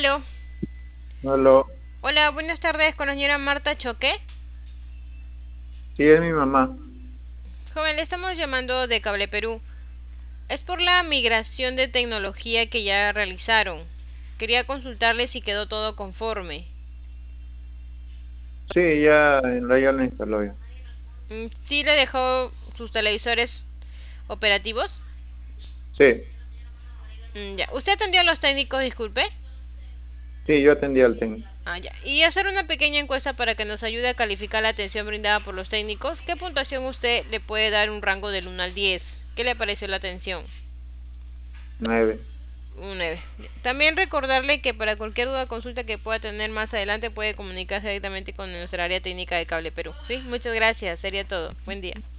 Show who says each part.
Speaker 1: Aló.
Speaker 2: Aló,
Speaker 1: Hola, buenas tardes con la señora Marta Choque.
Speaker 2: sí es mi mamá.
Speaker 1: Joven, le estamos llamando de Cable Perú. Es por la migración de tecnología que ya realizaron. Quería consultarle si quedó todo conforme.
Speaker 2: Sí, ya la instaló ya.
Speaker 1: ¿Sí le dejó sus televisores operativos?
Speaker 2: Sí,
Speaker 1: Ya. ¿Usted atendió a los técnicos, disculpe?
Speaker 2: sí, yo atendí al técnico.
Speaker 1: Ya. Y hacer una pequeña encuesta para que nos ayude a calificar la atención brindada por los técnicos. ¿Qué puntuación usted le puede dar un rango del 1 al 10? ¿Qué le pareció la atención?
Speaker 2: 9.
Speaker 1: Un 9. También recordarle que para cualquier duda o consulta que pueda tener más adelante puede comunicarse directamente con nuestra área técnica de Cable Perú. Sí, muchas gracias. Sería todo. Buen día.